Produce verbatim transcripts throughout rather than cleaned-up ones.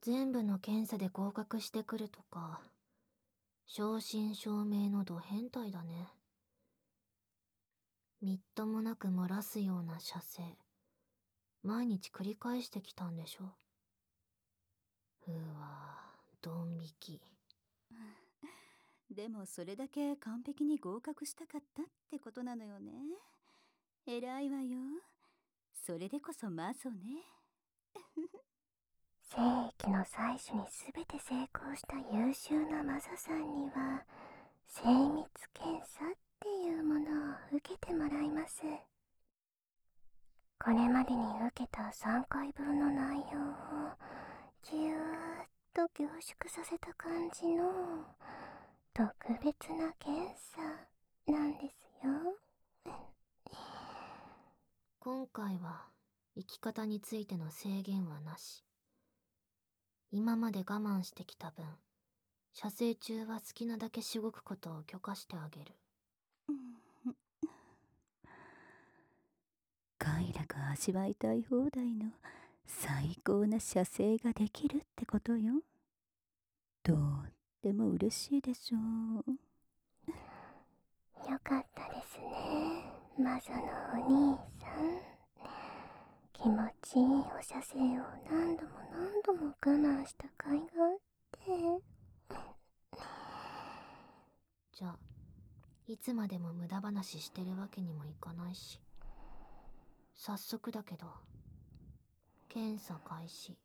全部の検査で合格してくるとか、正真正銘のド変態だね。みっともなく漏らすような射精、毎日繰り返してきたんでしょ。うわぁ、ドン引き。 でもそれだけ完璧に合格したかったってことなのよね。偉いわよ。それでこそマゾね。 精液の採取に全て成功した優秀なマザさんには精密検査っていうものを受けてもらいます。これまでに受けたさんかいぶんの内容をぎゅーっと凝縮させた感じの特別な検査なんですよ。 今回は生き方についての制限はなし。今まで我慢してきた分、射精中は好きなだけしごくことを許可してあげる。 快楽味わいたい放題の最高な射精ができるってことよ。とっても嬉しいでしょう。 よかったですね、魔女のお兄さん。気持ちいいお射精を何度も何度も我慢した甲斐があって。 じゃあ、いつまでも無駄話してるわけにもいかないし。早速だけど、検査開始。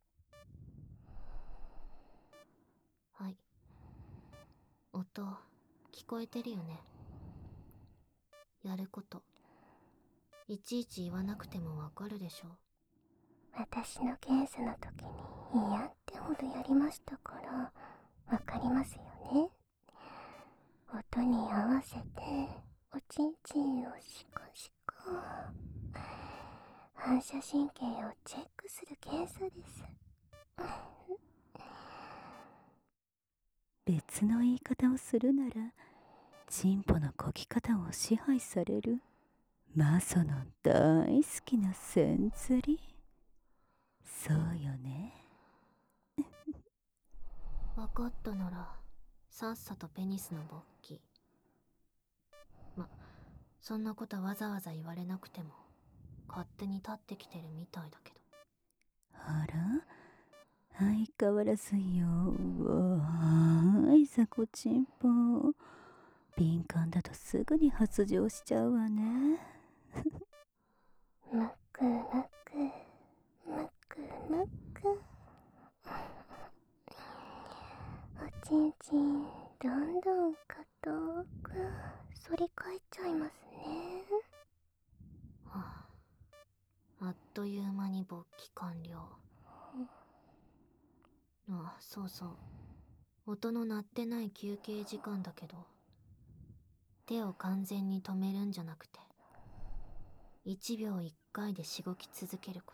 はい。音、聞こえてるよね。やること、いちいち言わなくてもわかるでしょ。 私の検査の時に嫌ってほどやりましたからわかりますよね。音に合わせておちんちんをシコシコ、反射神経をチェックする検査です。 別の言い方をするなら、チンポのこぎ方を支配されるマゾの大好きな線釣り。そうよね。 わかったなら、さっさとペニスの勃起。ま、そんなことわざわざ言われなくても、勝手に立ってきてるみたいだけど。 あら、相変わらずよ。わーい、ザコチンポ。敏感だとすぐに発情しちゃうわね。 むくむくむくむく。おちんちんどんどん硬く反り返っちゃいますね。 はあ、あっという間に勃起完了。あ、そうそう。音の鳴ってない休憩時間だけど、手を完全に止めるんじゃなくて、いちびょういっかいでしごき続けること。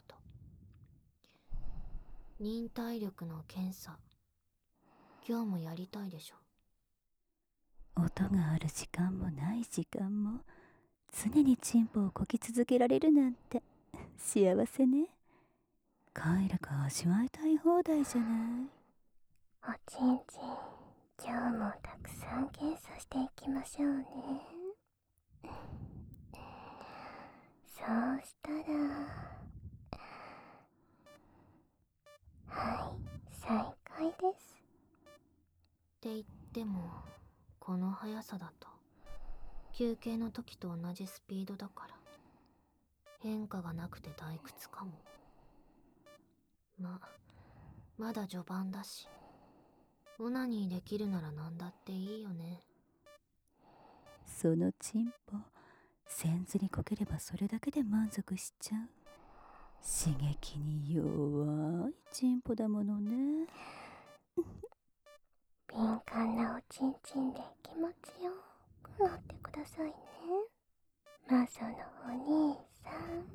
忍耐力の検査。今日もやりたいでしょ。 音がある時間もない時間も常にチンポをこき続けられるなんて幸せね。快楽味わいたい放題じゃない。 おちんちん今日もたくさん検査していきましょうね。そうしたら、はい、再開です。 って言っても、この速さだと、休憩の時と同じスピードだから、変化がなくて退屈かも。ま、まだ序盤だし、オナニーできるならなんだっていいよね。 そのチンポ、線ずりこければそれだけで満足しちゃう。刺激に弱いチンポだものね。 敏感なおちんちんで気持ちよく乗ってくださいね、マゾのお兄さん。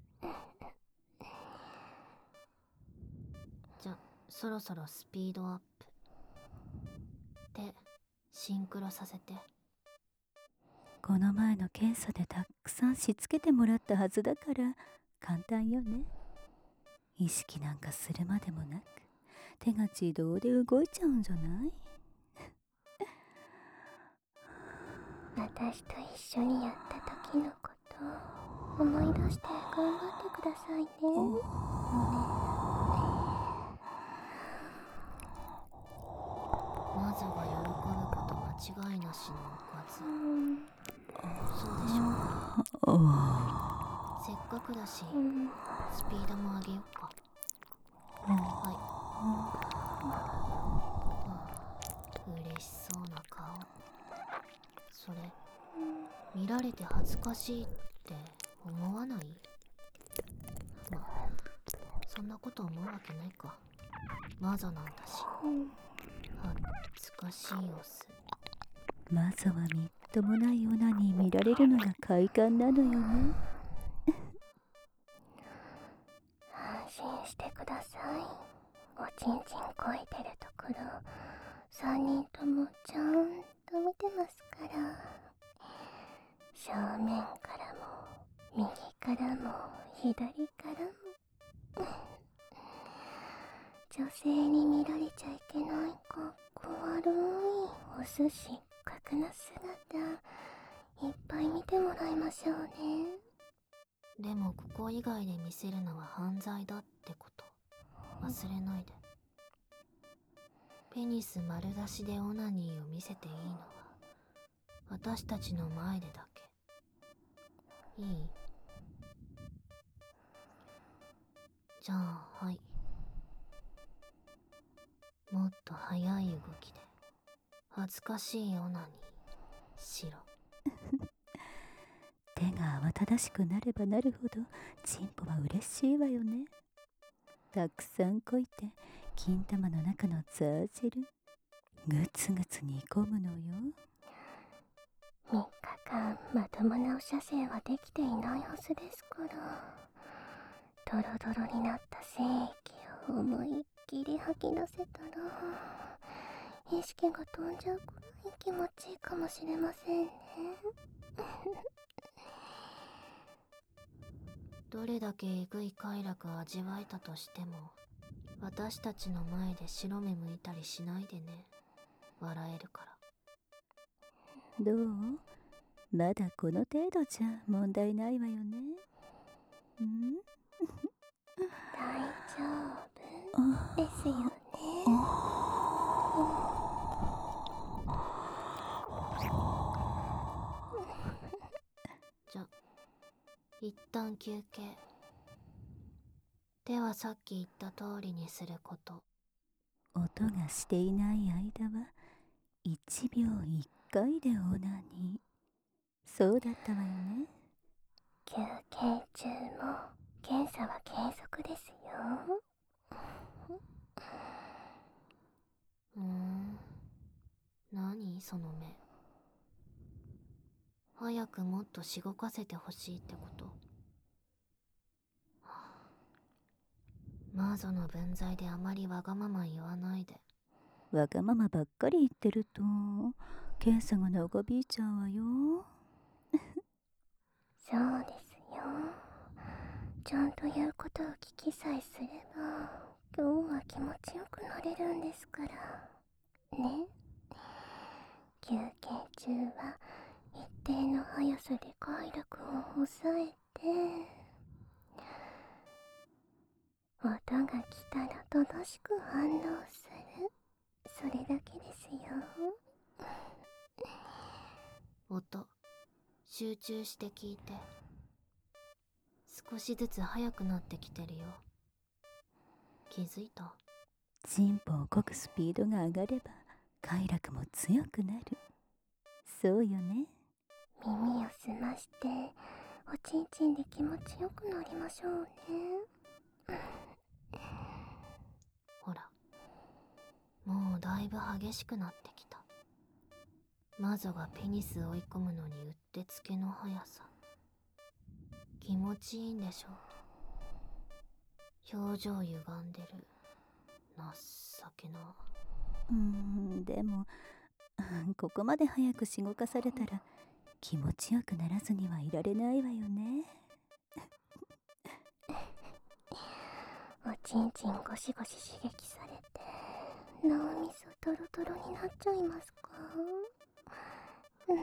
じゃ、そろそろスピードアップ。手、シンクロさせて。 この前の検査でたくさんしつけてもらったはずだから簡単よね。意識なんかするまでもなく手が自動で動いちゃうんじゃない？ 私と一緒にやった時のこと思い出して頑張ってくださいね。 魔女が喜ぶこと間違いなしのおかず。そうでしょう。せっかくだし、スピードも上げよっか。はい。嬉しそうな顔。それ、見られて恥ずかしいって思わない？まあ、そんなこと思うわけないか。魔女なんだし。恥ずかしいオス。 魔女はみっともないオナに見られるのが快感なのよね。 安心してください。おちんちんこいてるところさんにんともちゃんと見てますから。正面からも右からも左からも女性に見られちゃいけないかっこ悪いお寿司角な姿いっぱい見てもらいましょうね。 でもここ以外で見せるのは犯罪だってこと忘れないで。ペニス丸出しでオナニーを見せていいのは私たちの前でだけ。いい？じゃあ、はい。もっと速い動きで恥ずかしいオナニーしろ。 手が慌ただしくなればなるほどチンポは嬉しいわよね。たくさんこいて金玉の中のザージェルぐつぐつ煮込むのよ。 みっかかんまともなお射精はできていないはずですから。ドロドロになった精液を思いっきり吐き出せたら意識が飛んじゃうくらい気持ちいいかもしれませんね。 どれだけえぐい快楽を味わえたとしても私たちの前で白目向いたりしないでね。笑えるから。 どう？まだこの程度じゃ問題ないわよね。ん？ 大丈夫ですよね。 じゃ、一旦休憩。手はさっき言った通りにすること。 音がしていない間はいちびょういっかいでオナニー。そうだったわよね。 休憩中も検査は継続ですよ。 うーん。何その目。早くもっとしごかせてほしいってこと？はあ、魔女の分際であまりわがまま言わないで。 わがままばっかり言ってると検査が長引いちゃうわよ。 そうですよ。ちゃんと言うことを聞きさえすれば今日は気持ちよくなれるんですからね。休憩中は一定の速さで快楽を抑えて音が来たら正しく反応する。それだけですよ。 音、集中して聞いて。少しずつ速くなってきてるよ。気づいた？ チンポをこぐスピードが上がれば快楽も強くなる。そうよね。 耳を澄ましておちんちんで気持ちよくなりましょうね。 ほら、もうだいぶ激しくなってきた。魔女がペニス追い込むのにうってつけの速さ。気持ちいいんでしょ？表情歪んでる。情けな。 うーん、でもここまで早くしごかされたら気持ちよくならずにはいられないわよね。 おちんちんゴシゴシ刺激されて脳みそトロトロになっちゃいますか？うん。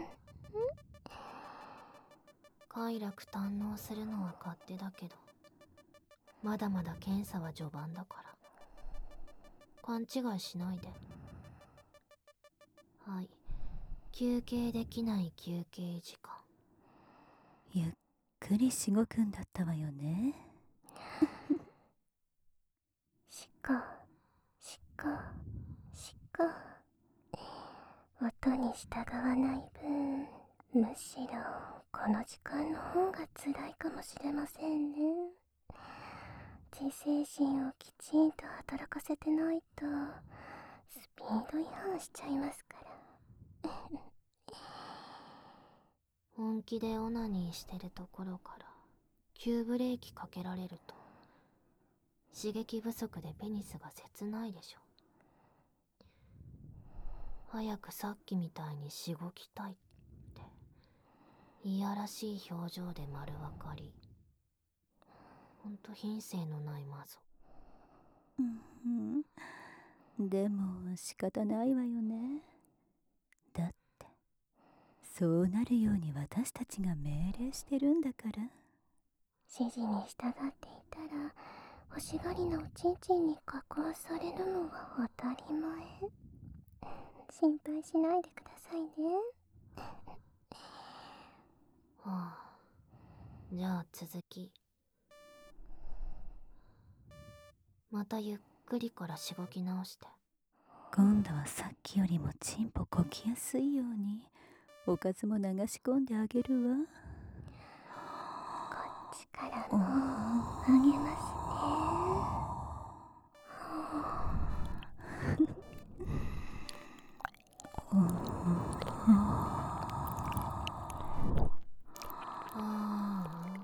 快楽堪能するのは勝手だけど、まだまだ検査は序盤だから勘違いしないで。はい、休憩できない休憩時間。 ゆっくりしごくんだったわよね。 しかしかしか音に従わない分、むしろこの時間の方が辛いかもしれませんね。自制心をきちんと働かせてないとスピード違反しちゃいますから。 本気でオナニーしてるところから急ブレーキかけられると刺激不足でペニスが切ないでしょ。早くさっきみたいにしごきたいっていやらしい表情で丸分かり。ほんと品性のないマゾ。 うんうん、でも仕方ないわよね。だってそうなるように私たちが命令してるんだから。 指示に従っていたら欲しがりなおちんちんに加工されるのは当たり前。心配しないでくださいね。 はあ、じゃあ続き。またゆっくりからしごき直して。 今度はさっきよりもチンポこきやすいようにおかずも流し込んであげるわ。 こっちからもあげますね。 あ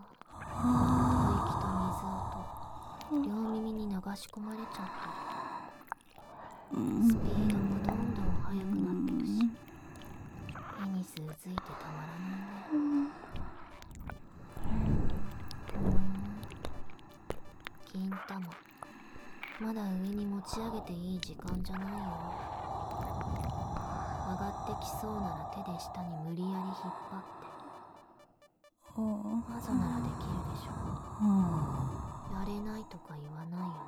あ、吐息と水音、両耳に流し込まれちゃってる。スピードもどんどん速くなってくし、ペニスうずいてたまらないね。 うん、 金玉、まだ上に持ち上げていい時間じゃないよ。上がってきそうなら手で下に無理やり引っ張って。マゾならできるでしょ。やれないとか言わないよね。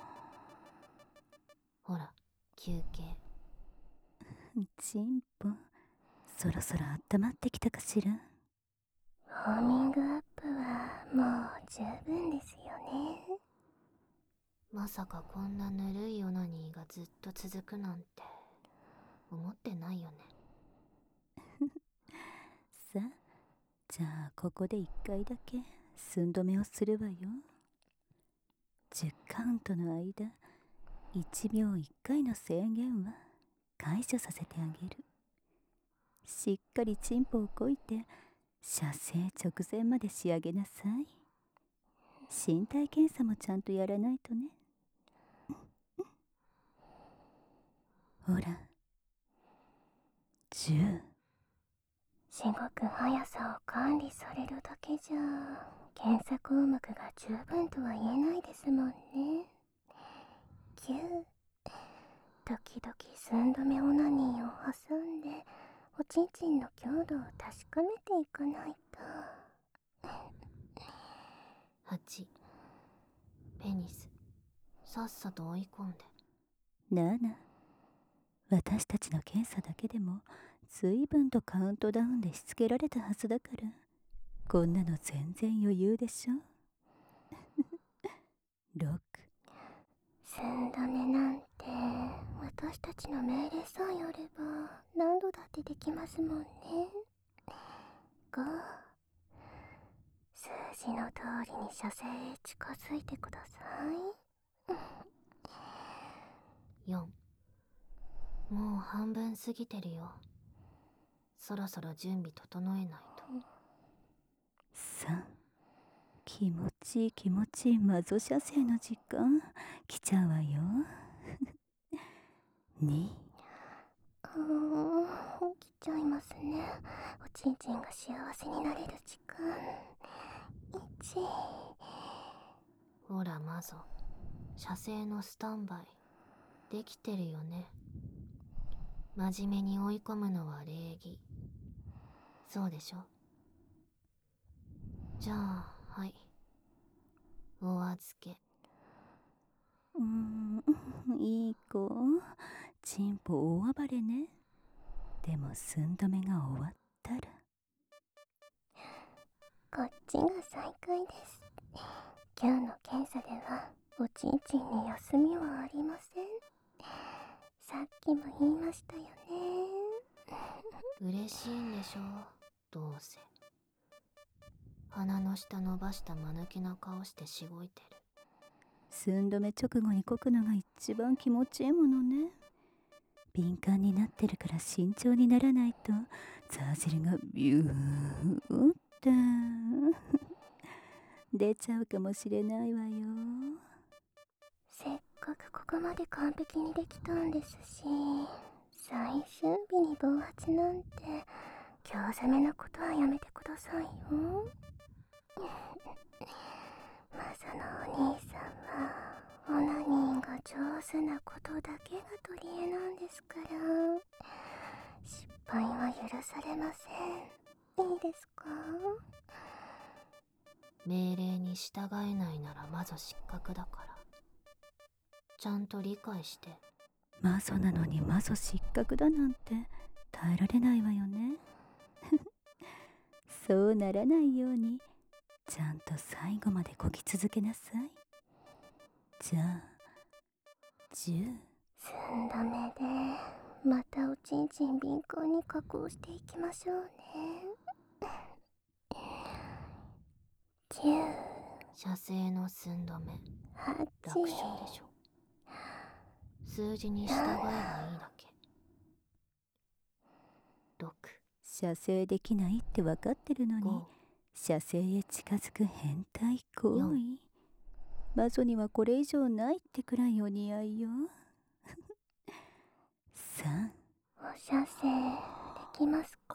ほら、休憩。 チンポそろそろ温まってきたかしら。 ウォーミングアップはもう十分ですよね。 まさかこんなぬるいオナニーがずっと続くなんて思ってないよね。 さあ、じゃあここで一回だけ寸止めをするわよ。じゅっカウントの間いちびょういっかいの制限は解除させてあげる。しっかりチンポをこいて射精直前まで仕上げなさい。身体検査もちゃんとやらないとね。ほら、じゅう。 しごく速さを管理されるだけじゃ検査項目が十分とは言えないですもんね。きゅう。時々寸止めオナニーを挟んでおちんちんの強度を確かめていかないと。 はち、ペニスさっさと追い込んで。 なな、私たちの検査だけでも随分とカウントダウンでしつけられたはずだから、こんなの全然余裕でしょ。ろく。 寸止めなんて私たちの命令さえあれば何度だってできますもんね。ご。数字の通りに射精へ近づいてください。 よん、もう半分過ぎてるよ。そろそろ準備整えないと。 さん、気持ちいい気持ちいいマゾ射精の時間来ちゃうわよ。に。 うーん、来ちゃいますね。おちんちんが幸せになれる時間。いち。 ほらマゾ、射精のスタンバイ。 できてるよね。真面目に追い込むのは礼儀。そうでしょ。じゃあ、はい。お預け。 うーん、いい子。チンポ大暴れね。でも寸止めが終わったら。 こっちが再開です。今日の検査ではおちんちんに休みはありません。さっきも言いましたよね。 嬉しいんでしょう、どうせ。鼻の下伸ばした間抜けな顔してしごいてる。 寸止め直後にこくのが一番気持ちいいものね。敏感になってるから慎重にならないとザー汁がビューって出ちゃうかもしれないわよ。 せっかくここまで完璧にできたんですし、最終日に暴発なんて興ざめなことはやめてくださいよ。マサのお兄さんはオナニーが上手なことだけが取り柄なんですから、失敗は許されません。いいですか？ 命令に従えないならまず失格だから。ちゃんと理解して。 マゾなのにマゾ失格だなんて耐えられないわよね。そうならないようにちゃんと最後までこぎ続けなさい。じゃあじゅう。 寸止めでまたおちんちん敏感に加工していきましょうね。じゅう。 射精の寸止め。 はち。 楽勝でしょ。数字に従えばいいだけ。ろく。 射精できないって分かってるのにご。 射精へ近づく変態行よん。 為。魔女にはこれ以上ないってくらいお似合いよ。さん。 お射精できますか？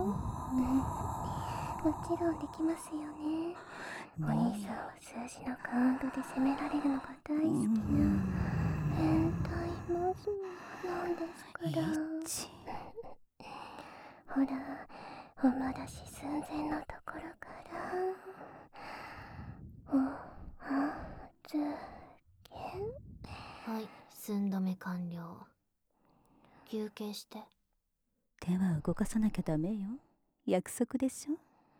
もちろんできますよね。お兄さんは数字のカウントで攻められるのが大好きな変態マゾなんですから。 いち。 ほら、おまだし寸前のところからお預け。 はい、寸止め完了。休憩して。 手は動かさなきゃダメよ。約束でしょ。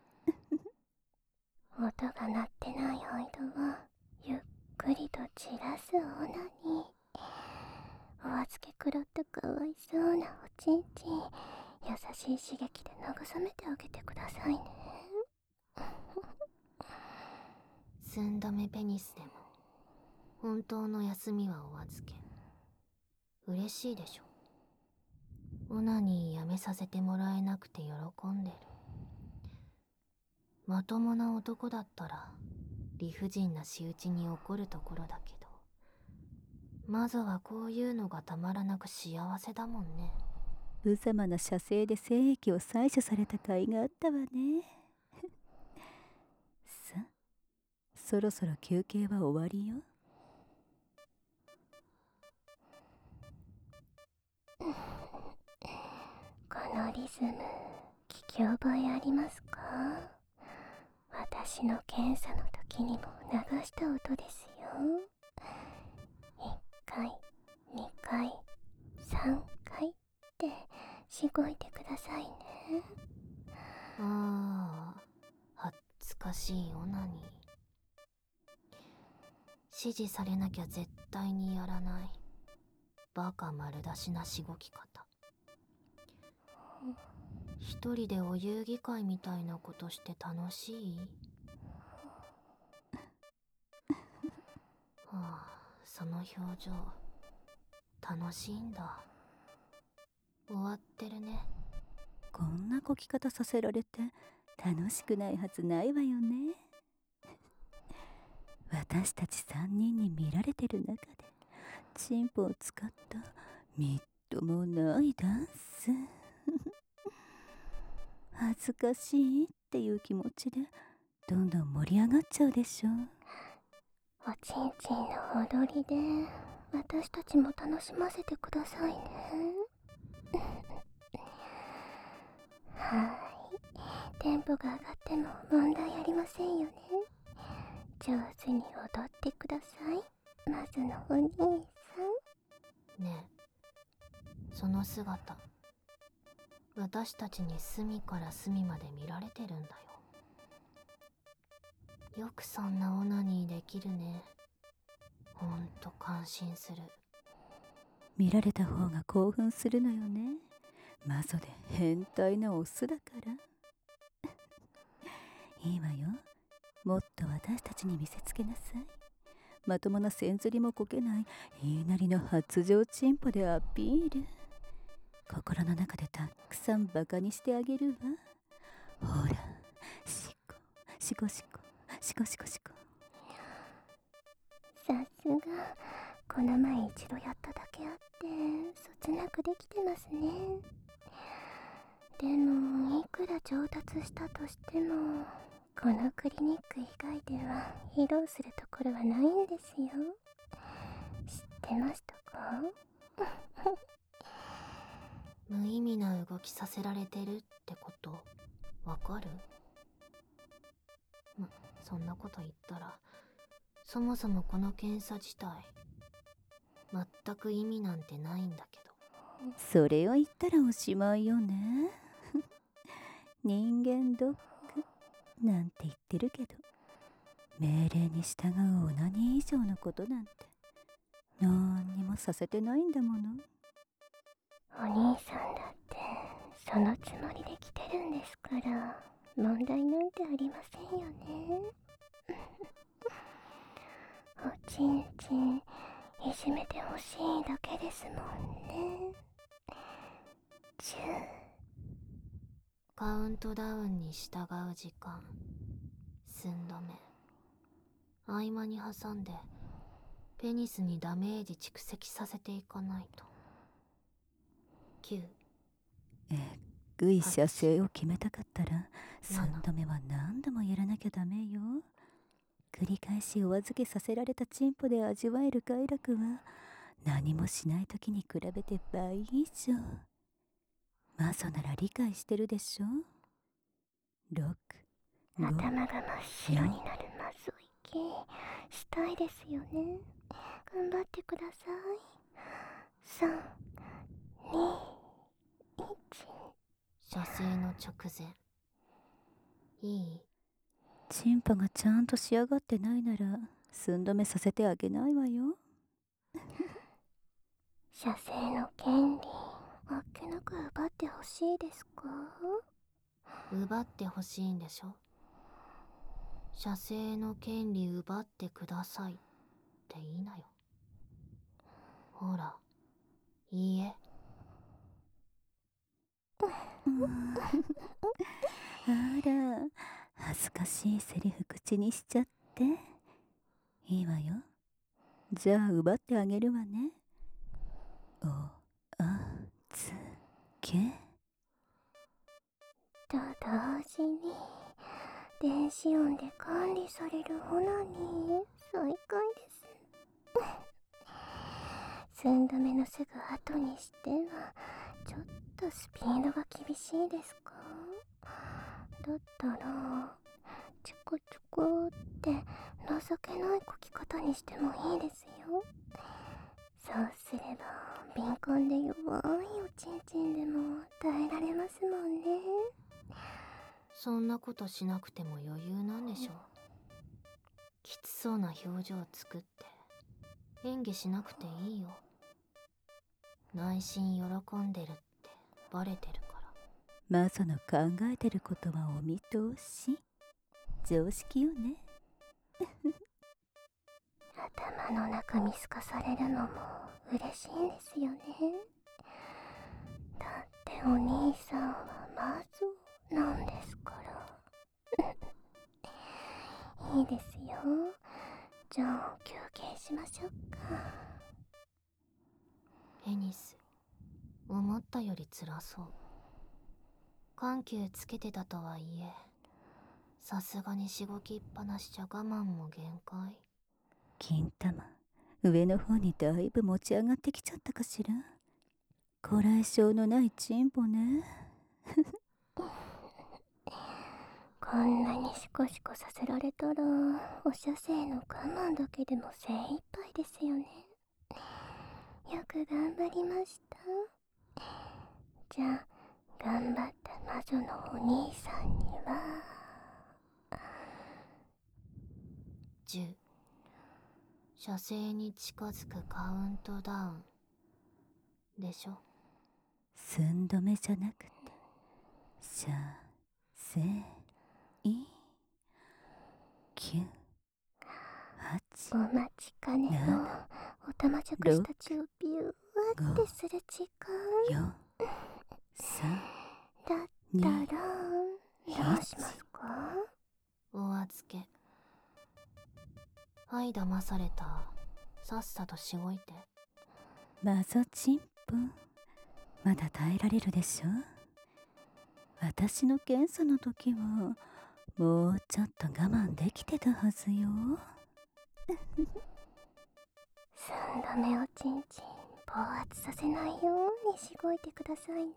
音が鳴ってない間はゆっくりと散らすオナニー。お預け食らったかわいそうなおちんちん、優しい刺激で慰めてあげてくださいね。 寸止めペニスでも本当の休みはお預け。嬉しいでしょ。オナニーやめさせてもらえなくて喜んでる。まともな男だったら理不尽な仕打ちに怒るところだけど、マゾはこういうのがたまらなく幸せだもんね。 無様な射精で精液を採取された甲斐があったわね。さ、そろそろ休憩は終わりよ。 このリズム聞き覚えありますか？私の検査の時にも流した音ですよ。いっかい、にかい、さんかいってしごいてくださいね。 ああ、恥ずかしいオナニー。指示されなきゃ絶対にやらない。バカ丸出しなしごき方。一人でお遊戯会みたいなことして楽しい？はあ、その表情楽しいんだ。終わってるね。 こんなこき方させられて楽しくないはずないわよね。私たちさんにんに見られてる中でチンポを使ったみっともないダンス。恥ずかしいっていう気持ちでどんどん盛り上がっちゃうでしょ。 おちんちんの踊りで私たちも楽しませてくださいね。はーい、テンポが上がっても問題ありませんよね。上手に踊ってください、まずのお兄さん。 ねえ、その姿、私たちに隅から隅まで見られてるんだよ。よくそんなオナニーできるね。ほんと感心する。 見られた方が興奮するのよね。マゾで変態なオスだからいいわよ、もっと私たちに見せつけなさい。まともな線ずりもこけない言いなりの発情チンポでアピール。心の中でたくさんバカにしてあげるわ。ほら、シコシコシコシコシコシコ。 さすが、この前一度やっただけあってそつなくできてますね。でもいくら上達したとしても、このクリニック以外では披露するところはないんですよ。知ってましたか？ 無意味な動きさせられてるってことわかる？ま、そんなこと言ったら、そもそもこの検査自体全く意味なんてないんだけど。 それを言ったらおしまいよね人間ドックなんて言ってるけど、命令に従うオナニー以上のことなんてなんにもさせてないんだもの。 お兄さんだってそのつもりで来てるんですから、問題なんてありませんよね。おちんちんいじめてほしいだけですもんね。チュー。 カウントダウンに従う時間、寸止め、合間に挟んでペニスにダメージ蓄積させていかないと。きゅう、 えっぐい射精を決めたかったら寸なな、 止めは何度もやらなきゃダメよ。繰り返しお預けさせられたチンポで味わえる快楽は何もしない時に比べて倍以上。マゾなら理解してるでしょ。ろく、ご、 頭が真っ白になるマゾイ系したいですよね。頑張ってください。さん、に、いち。 射精の直前。いい？ チンポがちゃんと仕上がってないなら寸止めさせてあげないわよ射精の権利あっけなく奪ってほしいですか？ 奪ってほしいんでしょ。射精の権利奪ってくださいって言いなよ。ほら、いいえ。 あら、恥ずかしいセリフ口にしちゃって。いいわよ。じゃあ奪ってあげるわね。お、あ、つ、け。 と同時に電子音で管理されるオナニー最快です。寸止めのすぐ後にしてはちょっとスピードが厳しいですか？だったらチョコチョコって情けないこき方にしてもいいですよ。そうすれば敏感で弱いおちんちんでも耐えられますもんね。 そんなことしなくても余裕なんでしょ。きつそうな表情作って演技しなくていいよ。内心喜んでるってバレてるから。 マゾの考えてることはお見通し。常識よね頭の中見透かされるのも嬉しいんですよね。だってお兄さんはマゾなんですからいいですよ。じゃあ休憩しましょうか。 ペニス、思ったより辛そう。緩急つけてたとはいえ、さすがにしごきっぱなしじゃ我慢も限界。 金玉上の方にだいぶ持ち上がってきちゃったかしら。こらえ性のないチンポね。 こんなにシコシコさせられたら、お射精の我慢だけでも精一杯ですよね。よく頑張りました。じゃあ、頑張った魔女のお兄さんには、 じゅう。射精に近づくカウントダウンでしょ。 寸止めじゃなくて、射精いきゅうはちお待ちかねのおたまじゃくしたちをビューってする時間よんさんだったらどうしますか？ お預け。はい騙された。さっさとしごいて。 マゾチンポ、まだ耐えられるでしょ。私の検査の時はもうちょっと我慢できてたはずよ。 寸止めをちんちん暴発させないようにしごいてくださいね。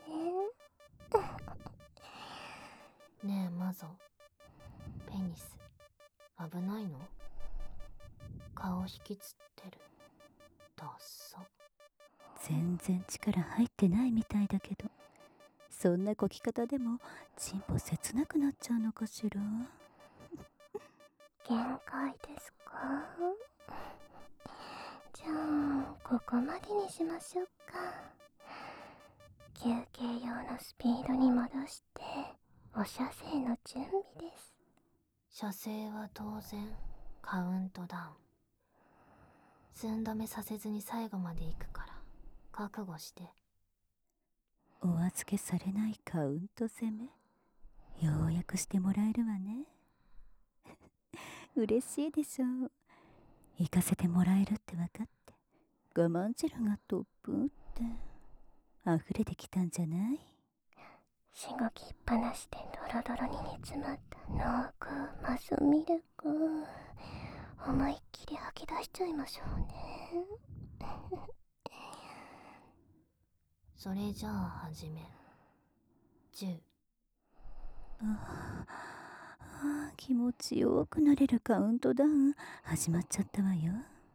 ねえマゾ、ペニス危ないの？顔引きつってる。どっそ。 全然力入ってないみたいだけど、そんなこき方でもチンポ切なくなっちゃうのかしら。 限界ですか？じゃあここまでにしましょうか。休憩用のスピードに戻してお射精の準備です。 射精は当然カウントダウン。寸止めさせずに最後まで行くから覚悟して。 お預けされないカウント攻め、ようやくしてもらえるわね。嬉しいでしょう。行かせてもらえるって分かって、我慢汁がトップって溢れてきたんじゃない？ しごきっぱなしでドロドロに煮詰まった濃厚マスミルク、思いっきり吐き出しちゃいましょうね。 それじゃあ始め。じゅう。 ああ、気持ちよくなれるカウントダウン始まっちゃったわよ。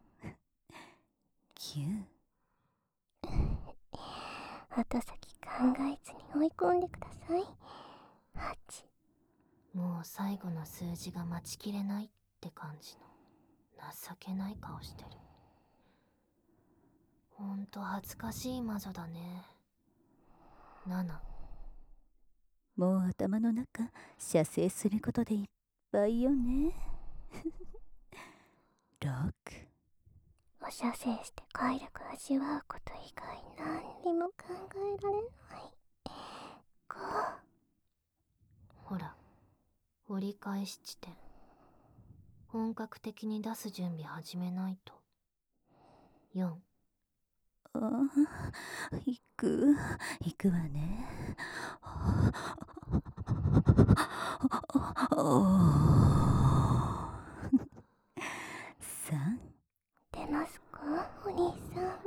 きゅう。 後先考えずに追い込んでください。はち。 もう最後の数字が待ちきれないって感じの情けない顔してる。ほんと恥ずかしい魔女だね。なな。 もう頭の中射精することでいっぱいよね。ろく。 お射精して快楽味わうこと以外何にも考えられない。ご。 ほら、折り返し地点。本格的に出す準備始めないと。よん。 ああ、行く行くわね。さん。 出ますかお兄さん。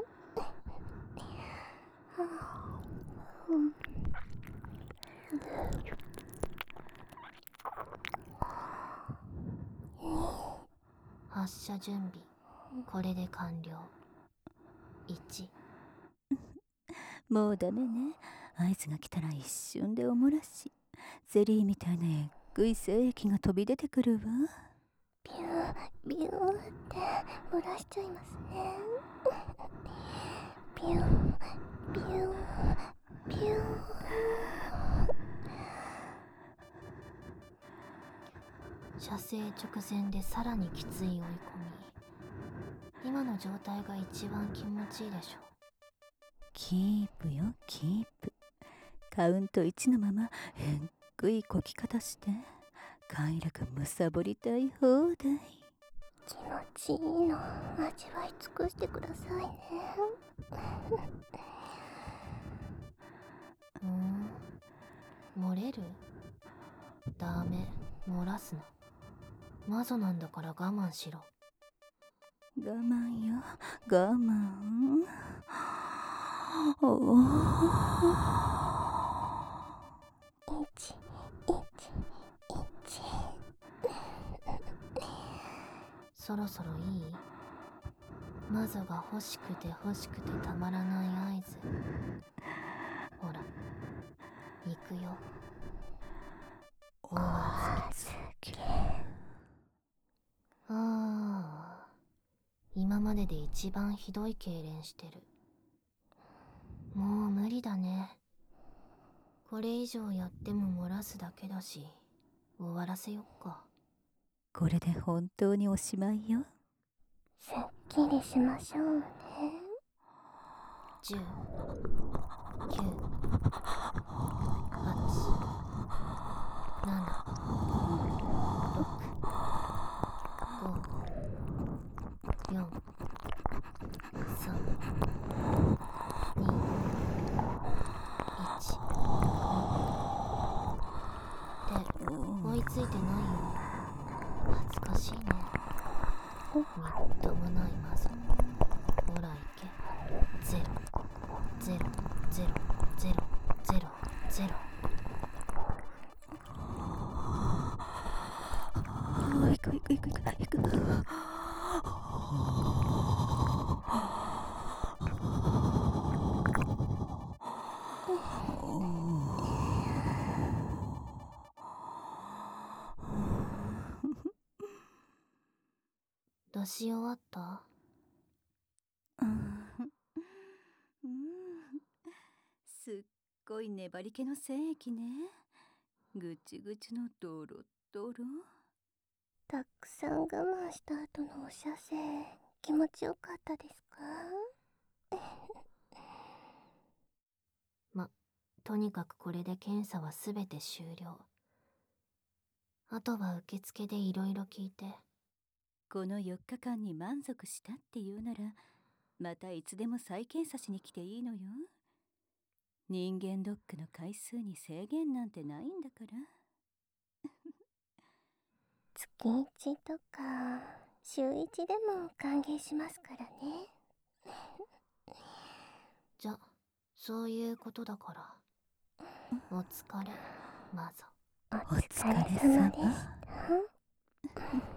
発射準備これで完了。いち。 もうダメね。合図が来たら一瞬でおもらし、ゼリーみたいなえっぐい精液が飛び出てくるわ。 ビュービューって漏らしちゃいますね。ビュービュービュー。 射精直前でさらにきつい追い込み。今の状態が一番気持ちいいでしょ。 キープよキープ。カウントいちのままえっぐいこき方して快楽むさぼりたい放題。 気持ちいいの味わい尽くしてくださいね。 うーん、漏れる？ダメ、漏らすな。魔女なんだから我慢しろ。 我慢よ、我慢。おお。 一、一、一。 そろそろいい？マゾが欲しくて欲しくてたまらない合図。ほら、行くよ。お預け。ああ、今までで一番ひどい痙攣してる。もう無理だね。これ以上やっても漏らすだけだし、終わらせよっか。 これで本当におしまいよ。 すっきりしましょうね。 じゅう、きゅう、はち、なな、ろく、ご、よん、さん、に、いち。って追いついてないよ。恥ずかしいね。みっともないマゾ。ほら行け。ゼロ、ゼロ、ゼロ、ゼロ、ゼロ、ゼロ。 行く行く行く行く行く。 出し終わった？ うん、すっごい粘り気の精液ね。ぐちぐちのドロッドロ。 たくさん我慢した後のお射精、気持ちよかったですか？ ま、とにかくこれで検査はすべて終了。あとは受付でいろいろ聞いて。 このよっかかんに満足したっていうなら、またいつでも再検査しに来ていいのよ。人間ドックの回数に制限なんてないんだから。 月一とか週一でも歓迎しますからね。 じゃ、そういうことだから。お疲れ、マゾ。 お疲れ様でした。